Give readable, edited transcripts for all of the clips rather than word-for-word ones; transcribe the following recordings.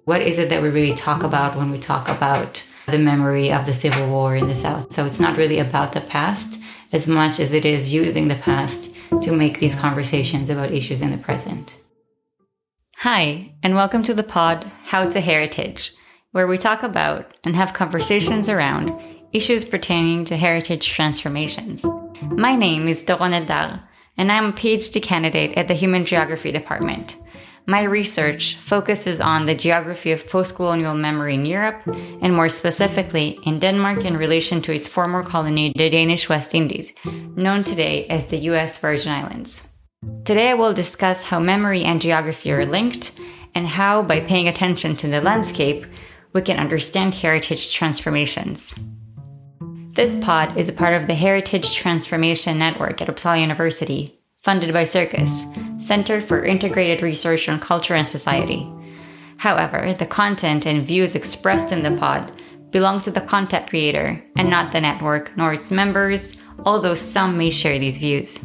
What is it that we really talk about when we talk about the memory of the Civil War in the South? So it's not really about the past as much as it is using the past to make these conversations about issues in the present. Hi, and welcome to the pod, How to Heritage, where we talk about and have conversations around issues pertaining to heritage transformations. My name is Doron Eldar, and I'm a PhD candidate at the Human Geography Department. My research focuses on the geography of post-colonial memory in Europe, and more specifically in Denmark in relation to its former colony, the Danish West Indies, known today as the US Virgin Islands. Today I will discuss how memory and geography are linked, and how, by paying attention to the landscape, we can understand heritage transformations. This pod is a part of the Heritage Transformation Network at Uppsala University, funded by Circus, Center for Integrated Research on Culture and Society. However, the content and views expressed in the pod belong to the content creator and not the network nor its members, although some may share these views.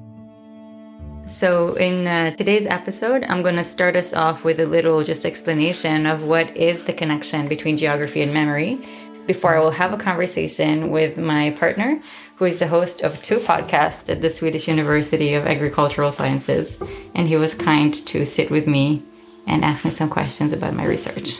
So in today's episode, I'm going to start us off with a little just explanation of what is the connection between geography and memory, before I will have a conversation with my partner, who is the host of 2 podcasts at the Swedish University of Agricultural Sciences, and he was kind to sit with me and ask me some questions about my research.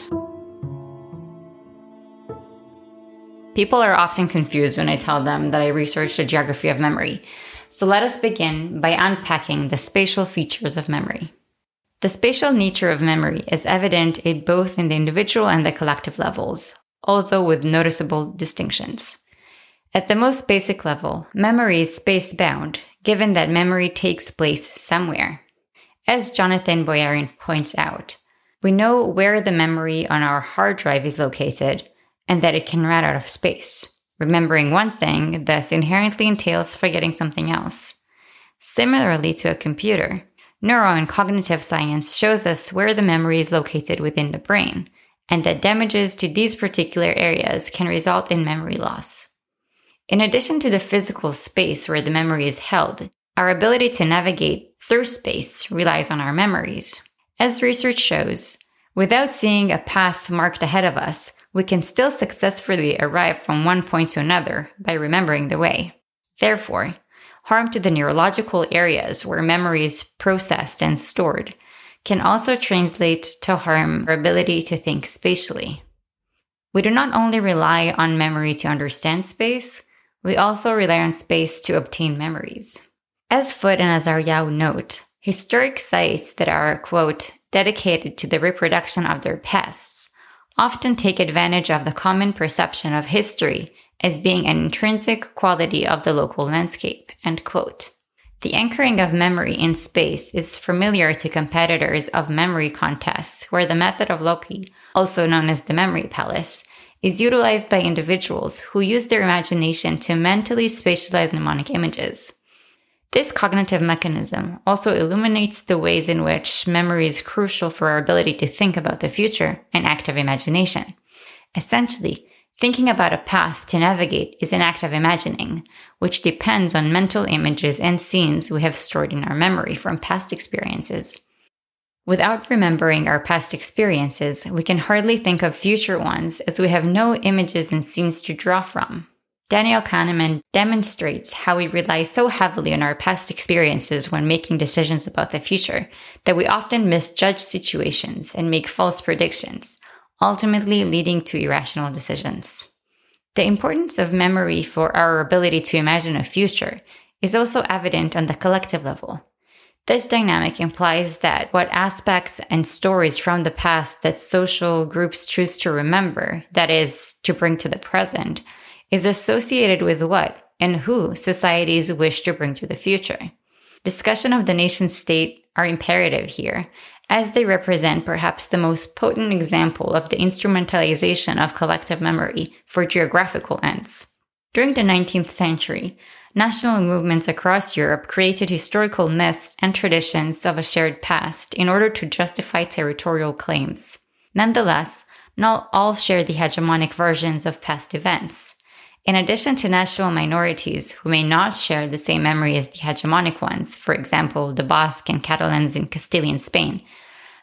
People are often confused when I tell them that I researched the geography of memory, so let us begin by unpacking the spatial features of memory. The spatial nature of memory is evident both in the individual and the collective levels, although with noticeable distinctions. At the most basic level, memory is space-bound, given that memory takes place somewhere. As Jonathan Boyarin points out, we know where the memory on our hard drive is located and that it can run out of space. Remembering one thing thus inherently entails forgetting something else. Similarly to a computer, neuro and cognitive science shows us where the memory is located within the brain, and that damages to these particular areas can result in memory loss. In addition to the physical space where the memory is held, our ability to navigate through space relies on our memories. As research shows, without seeing a path marked ahead of us, we can still successfully arrive from one point to another by remembering the way. Therefore, harm to the neurological areas where memory is processed and stored can also translate to harm our ability to think spatially. We do not only rely on memory to understand space, we also rely on space to obtain memories. As Foote and Azaryahu note, historic sites that are, quote, dedicated to the reproduction of their pasts often take advantage of the common perception of history as being an intrinsic quality of the local landscape, end quote. The anchoring of memory in space is familiar to competitors of memory contests, where the method of Loki, also known as the memory palace, is utilized by individuals who use their imagination to mentally spatialize mnemonic images. This cognitive mechanism also illuminates the ways in which memory is crucial for our ability to think about the future and active imagination. Essentially, thinking about a path to navigate is an act of imagining, which depends on mental images and scenes we have stored in our memory from past experiences. Without remembering our past experiences, we can hardly think of future ones as we have no images and scenes to draw from. Daniel Kahneman demonstrates how we rely so heavily on our past experiences when making decisions about the future that we often misjudge situations and make false predictions, ultimately leading to irrational decisions. The importance of memory for our ability to imagine a future is also evident on the collective level. This dynamic implies that what aspects and stories from the past that social groups choose to remember, that is, to bring to the present, is associated with what and who societies wish to bring to the future. Discussion of the nation-state are imperative here, as they represent perhaps the most potent example of the instrumentalization of collective memory for geographical ends. During the 19th century, national movements across Europe created historical myths and traditions of a shared past in order to justify territorial claims. Nonetheless, not all share the hegemonic versions of past events. In addition to national minorities who may not share the same memory as the hegemonic ones, for example, the Basque and Catalans in Castilian Spain,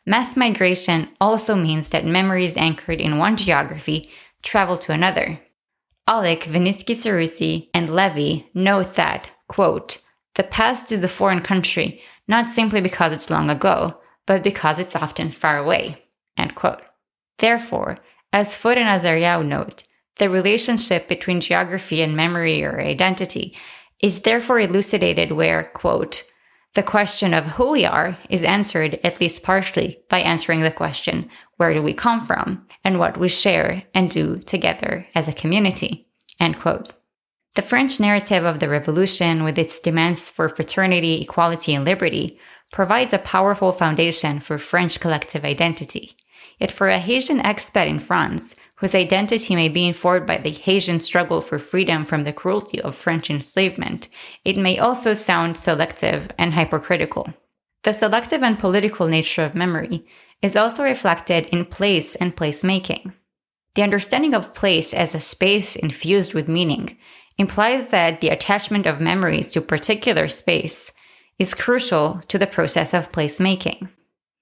Mass migration also means that memories anchored in one geography travel to another. Aulich, Vinitsky-Ceruzzi, and Levy note that, quote, the past is a foreign country, not simply because it's long ago, but because it's often far away, end quote. Therefore, as Foot and Azariahu note, the relationship between geography and memory or identity is therefore elucidated where, quote, the question of who we are is answered at least partially by answering the question, where do we come from, and what we share and do together as a community, end quote. The French narrative of the revolution, with its demands for fraternity, equality, and liberty, provides a powerful foundation for French collective identity. Yet for a Haitian expat in France, whose identity may be informed by the Haitian struggle for freedom from the cruelty of French enslavement, it may also sound selective and hypercritical. The selective and political nature of memory is also reflected in place and placemaking. The understanding of place as a space infused with meaning implies that the attachment of memories to a particular space is crucial to the process of placemaking.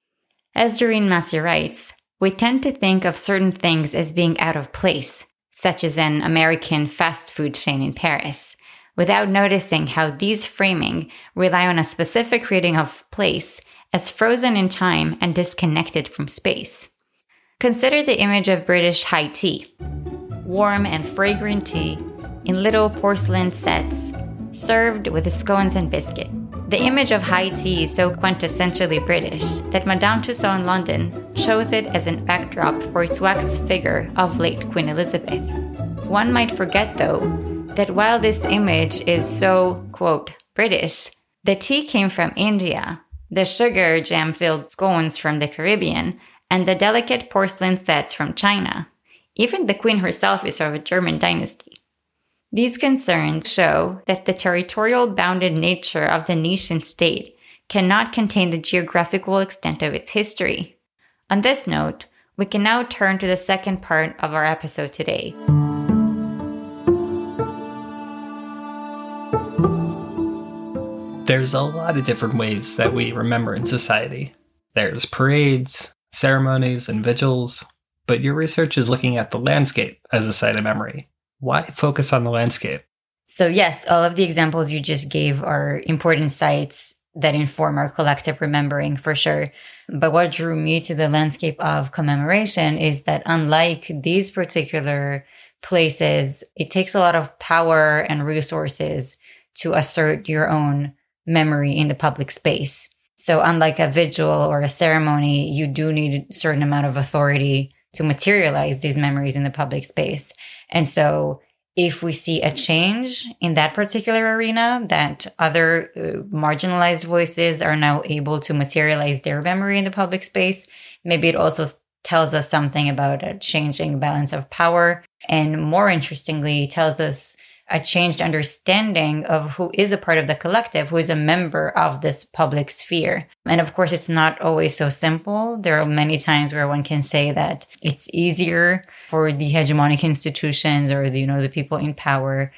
As Doreen Massey writes, we tend to think of certain things as being out of place, such as an American fast food chain in Paris, without noticing how these framing rely on a specific reading of place as frozen in time and disconnected from space. Consider the image of British high tea. Warm and fragrant tea in little porcelain sets, served with scones and biscuit. The image of high tea is so quintessentially British that Madame Tussauds in London chose it as an backdrop for its wax figure of late Queen Elizabeth. One might forget, though, that while this image is so, quote, British, the tea came from India, the sugar jam-filled scones from the Caribbean, and the delicate porcelain sets from China. Even the Queen herself is of a German dynasty. These concerns show that the territorial bounded nature of the nation state cannot contain the geographical extent of its history. On this note, we can now turn to the second part of our episode today. There's a lot of different ways that we remember in society. There's parades, ceremonies, and vigils, but your research is looking at the landscape as a site of memory. Why focus on the landscape? So yes, all of the examples you just gave are important sites that inform our collective remembering for sure. But what drew me to the landscape of commemoration is that unlike these particular places, it takes a lot of power and resources to assert your own memory in the public space. So unlike a vigil or a ceremony, you do need a certain amount of authority to materialize these memories in the public space. And so if we see a change in that particular arena, that other marginalized voices are now able to materialize their memory in the public space, maybe it also tells us something about a changing balance of power. And more interestingly, tells us a changed understanding of who is a part of the collective, who is a member of this public sphere. And of course, it's not always so simple. There are many times where one can say that it's easier for the hegemonic institutions or the people in power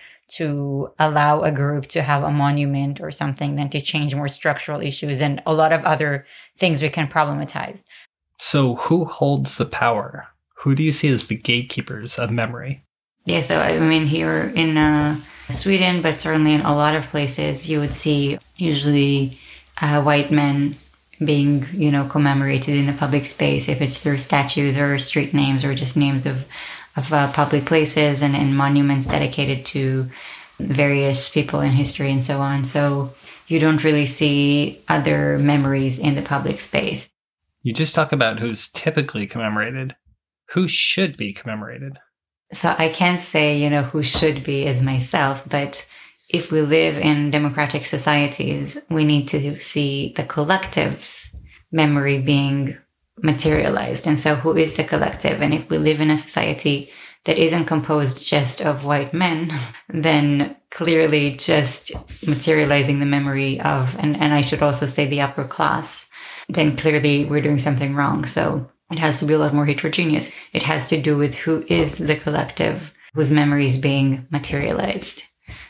to allow a group to have a monument or something than to change more structural issues and a lot of other things we can problematize. So who holds the power? Who do you see as the gatekeepers of memory? Yeah, so I mean, here in Sweden, but certainly in a lot of places, you would see usually white men being, commemorated in the public space, if it's through statues or street names or just names of public places and monuments dedicated to various people in history and so on. So you don't really see other memories in the public space. You just talk about who's typically commemorated. Who should be commemorated? So I can't say, who should be as myself, but if we live in democratic societies, we need to see the collective's memory being materialized. And so who is the collective? And if we live in a society that isn't composed just of white men, then clearly just materializing the memory of, and I should also say the upper class, then clearly we're doing something wrong. So it has to be a lot more heterogeneous. It has to do with who is the collective whose memory is being materialized.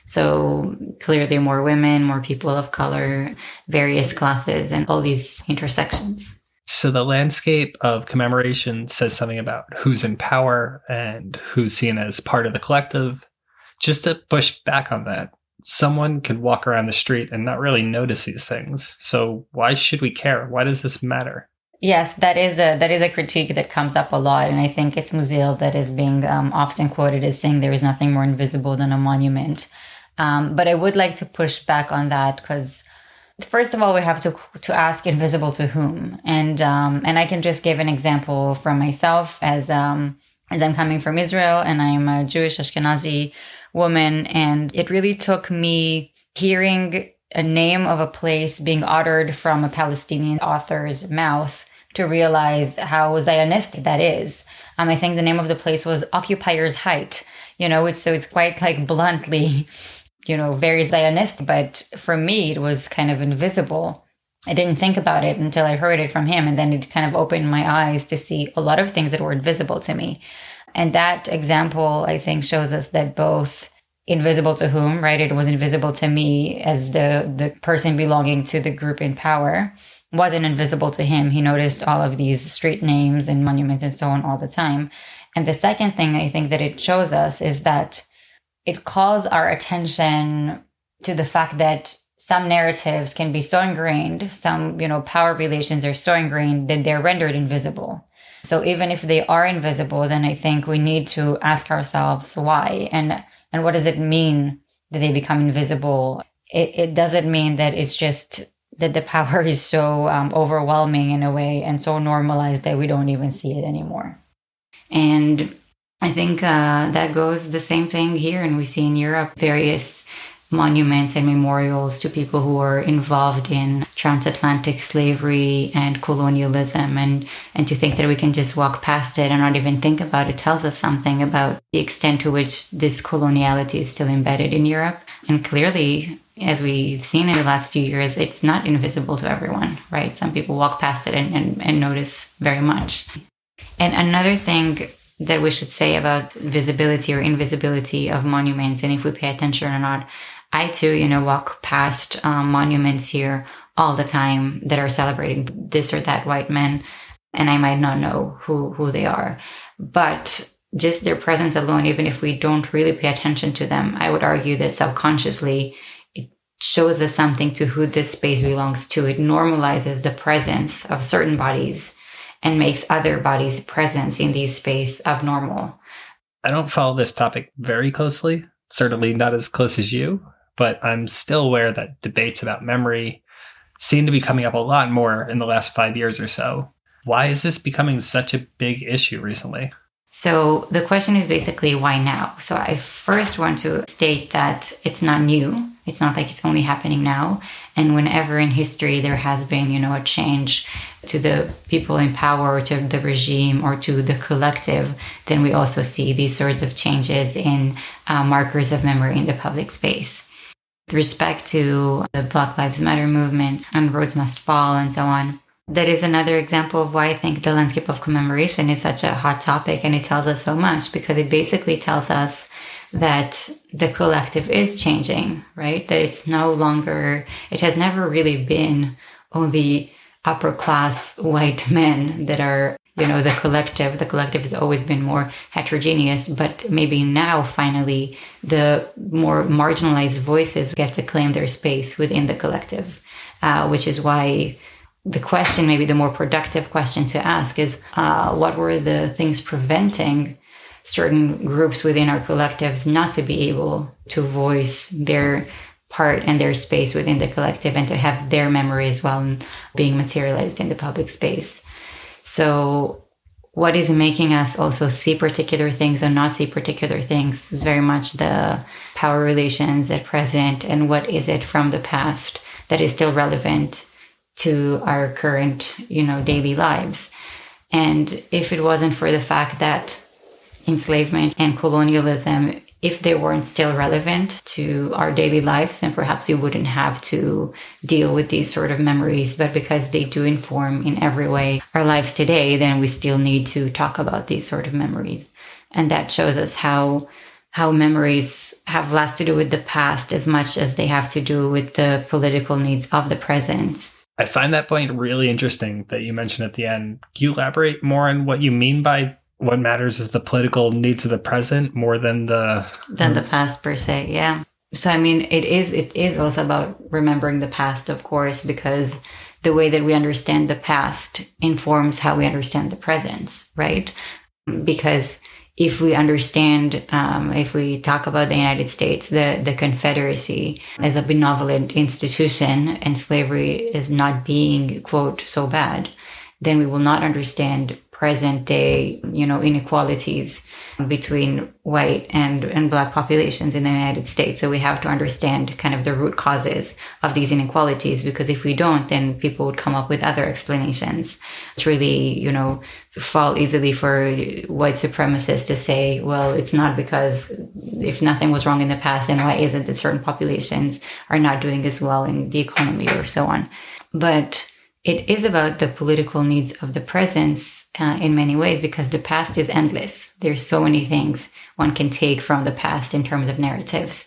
So clearly more women, more people of color, various classes, and all these intersections. So the landscape of commemoration says something about who's in power and who's seen as part of the collective. Just to push back on that, someone could walk around the street and not really notice these things. So why should we care? Why does this matter? Yes, that is a critique that comes up a lot, and I think it's Musil that is being often quoted as saying there is nothing more invisible than a monument. But I would like to push back on that because, first of all, we have to ask invisible to whom, and I can just give an example from myself as I'm coming from Israel and I'm a Jewish Ashkenazi woman, and it really took me hearing a name of a place being uttered from a Palestinian author's mouth to realize how Zionistic that is. I think the name of the place was Occupier's Height. So it's quite like bluntly, very Zionistic. But for me, it was kind of invisible. I didn't think about it until I heard it from him. And then it kind of opened my eyes to see a lot of things that were invisible to me. And that example, I think, shows us that both invisible to whom, right? It was invisible to me as the person belonging to the group in power. Wasn't invisible to him. He noticed all of these street names and monuments and so on all the time. And the second thing I think that it shows us is that it calls our attention to the fact that some narratives can be so ingrained, some, power relations are so ingrained that they're rendered invisible. So even if they are invisible, then I think we need to ask ourselves why and what does it mean that they become invisible? It doesn't mean that it's just that the power is so overwhelming in a way and so normalized that we don't even see it anymore. And I think that goes the same thing here. And we see in Europe various monuments and memorials to people who were involved in transatlantic slavery and colonialism. And to think that we can just walk past it and not even think about it tells us something about the extent to which this coloniality is still embedded in Europe. And clearly, as we've seen in the last few years, it's not invisible to everyone, right? Some people walk past it and notice very much. And another thing that we should say about visibility or invisibility of monuments, and if we pay attention or not, I too, walk past monuments here all the time that are celebrating this or that white man, and I might not know who they are. But just their presence alone, even if we don't really pay attention to them, I would argue that subconsciously it shows us something to who this space belongs to. It normalizes the presence of certain bodies and makes other bodies' presence in these space abnormal. I don't follow this topic very closely, certainly not as close as you, but I'm still aware that debates about memory seem to be coming up a lot more in the last 5 years or so. Why is this becoming such a big issue recently? So the question is basically, why now? So I first want to state that it's not new. It's not like it's only happening now. And whenever in history there has been, a change to the people in power, or to the regime, or to the collective, then we also see these sorts of changes in markers of memory in the public space. With respect to the Black Lives Matter movement and Rhodes Must Fall and so on, that is another example of why I think the landscape of commemoration is such a hot topic, and it tells us so much, because it basically tells us that the collective is changing, right? That it's no longer, it has never really been only upper class white men that are, the collective. The collective has always been more heterogeneous, but maybe now finally the more marginalized voices get to claim their space within the collective, which is why the question, maybe the more productive question to ask is, what were the things preventing certain groups within our collectives not to be able to voice their part and their space within the collective and to have their memory as well being materialized in the public space? So what is making us also see particular things or not see particular things is very much the power relations at present, and what is it from the past that is still relevant to our current, daily lives. And if it wasn't for the fact that enslavement and colonialism, if they weren't still relevant to our daily lives, then perhaps we wouldn't have to deal with these sort of memories. But because they do inform in every way our lives today, then we still need to talk about these sort of memories. And that shows us how memories have less to do with the past as much as they have to do with the political needs of the present. I find that point really interesting that you mentioned at the end. Can you elaborate more on what you mean by what matters is the political needs of the present more than the past per se? Yeah. So, I mean, it is also about remembering the past, of course, because the way that we understand the past informs how we understand the present, right? Because if we understand, if we talk about the United States, the Confederacy as a benevolent institution and slavery is not being, quote, so bad, then we will not understand present day, inequalities between white and Black populations in the United States. So we have to understand kind of the root causes of these inequalities, because if we don't, then people would come up with other explanations, which really, fall easily for white supremacists to say, well, it's not because if nothing was wrong in the past, then why is it that certain populations are not doing as well in the economy or so on? But it is about the political needs of the present in many ways, because the past is endless. There's so many things one can take from the past in terms of narratives.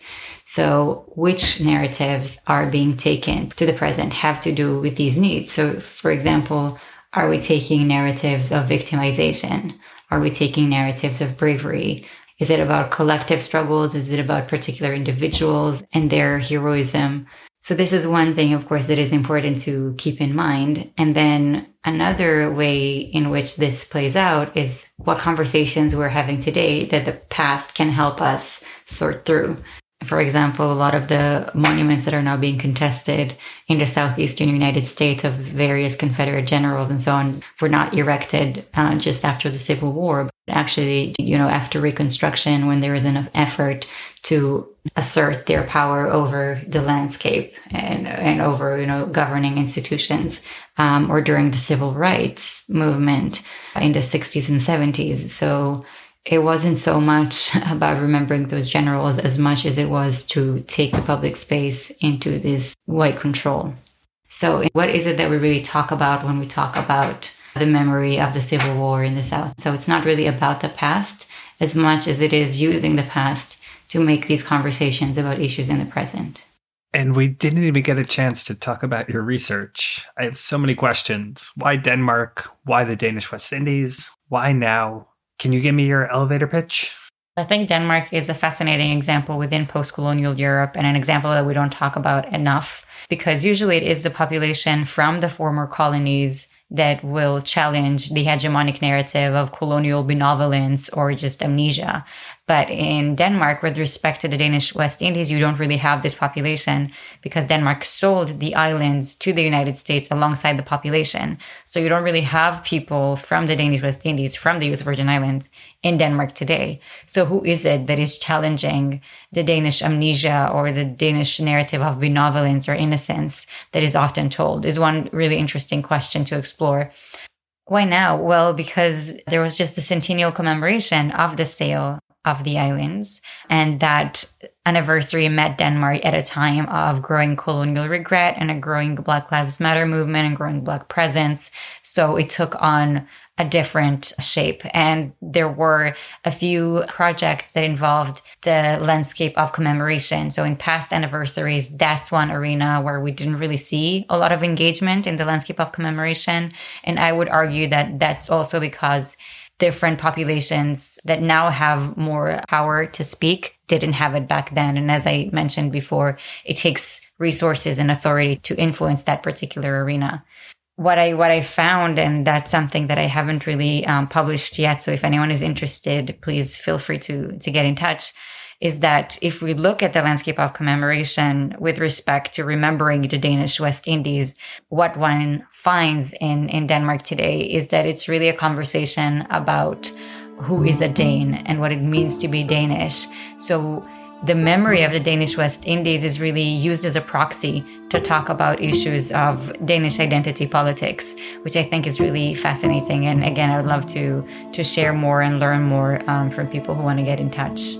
So which narratives are being taken to the present have to do with these needs. So, for example, are we taking narratives of victimization? Are we taking narratives of bravery? Is it about collective struggles? Is it about particular individuals and their heroism? So this is one thing, of course, that is important to keep in mind. And then another way in which this plays out is what conversations we're having today that the past can help us sort through. For example, a lot of the monuments that are now being contested in the southeastern United States of various Confederate generals and so on were not erected just after the Civil War, but actually, after Reconstruction, when there was an effort to assert their power over the landscape and over, governing institutions, or during the civil rights movement in the 60s and 70s. So it wasn't so much about remembering those generals as much as it was to take the public space into this white control. So what is it that we really talk about when we talk about the memory of the Civil War in the South? So it's not really about the past as much as it is using the past to make these conversations about issues in the present. And we didn't even get a chance to talk about your research. I have so many questions. Why Denmark? Why the Danish West Indies? Why now? Can you give me your elevator pitch? I think Denmark is a fascinating example within post-colonial Europe, and an example that we don't talk about enough, because usually it is the population from the former colonies that will challenge the hegemonic narrative of colonial benevolence or just amnesia. But in Denmark, with respect to the Danish West Indies, you don't really have this population because Denmark sold the islands to the United States alongside the population. So you don't really have people from the Danish West Indies, from the US Virgin Islands, in Denmark today. So who is it that is challenging the Danish amnesia or the Danish narrative of benevolence or innocence that is often told? Is one really interesting question to explore. Why now? Well, because there was just a centennial commemoration of the sale of the islands, and that anniversary met Denmark at a time of growing colonial regret and a growing Black Lives Matter movement and growing Black presence. So it took on a different shape. And there were a few projects that involved the landscape of commemoration. So in past anniversaries, that's one arena where we didn't really see a lot of engagement in the landscape of commemoration. And I would argue that that's also because different populations that now have more power to speak didn't have it back then. And as I mentioned before, it takes resources and authority to influence that particular arena. What I found, and that's something that I haven't really published yet, so if anyone is interested, please feel free to get in touch, is that if we look at the landscape of commemoration with respect to remembering the Danish West Indies, what one finds in Denmark today is that it's really a conversation about who is a Dane and what it means to be Danish. So the memory of the Danish West Indies is really used as a proxy to talk about issues of Danish identity politics, which I think is really fascinating. And again, I would love to share more and learn more from people who want to get in touch.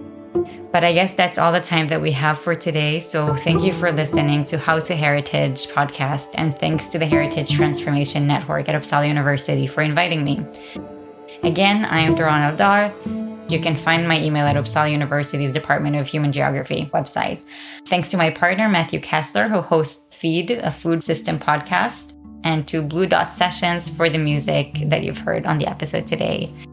But I guess that's all the time that we have for today. So thank you for listening to How to Heritage podcast. And thanks to the Heritage Transformation Network at Uppsala University for inviting me. Again, I am Doron Eldar. You can find my email at Uppsala University's Department of Human Geography website. Thanks to my partner, Matthew Kessler, who hosts Feed, a food system podcast, and to Blue Dot Sessions for the music that you've heard on the episode today.